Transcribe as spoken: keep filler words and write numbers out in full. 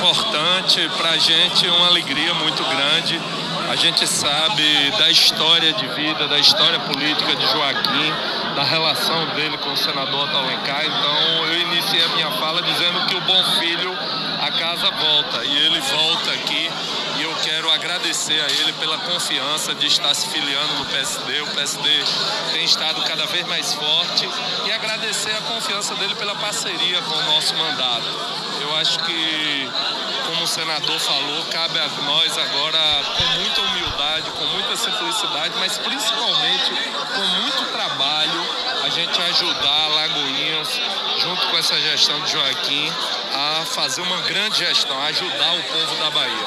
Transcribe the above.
importante, para a gente uma alegria muito grande. A gente sabe da história de vida, da história política de Joaquim, da relação dele com o senador Otto Alencar. Então eu iniciei a minha fala dizendo que o bom filho, a casa volta, e ele volta aqui. E eu quero agradecer a ele pela confiança de estar se filiando no P S D. O P S D tem estado cada vez mais forte, e agradecer a confiança dele pela parceria com o nosso mandato. Eu acho que, como o senador falou, cabe a nós agora, com muita humildade, com muita simplicidade, mas principalmente com muito trabalho, a gente ajudar Alagoinhas, junto com essa gestão de Joaquim, a fazer uma grande gestão, a ajudar o povo da Bahia.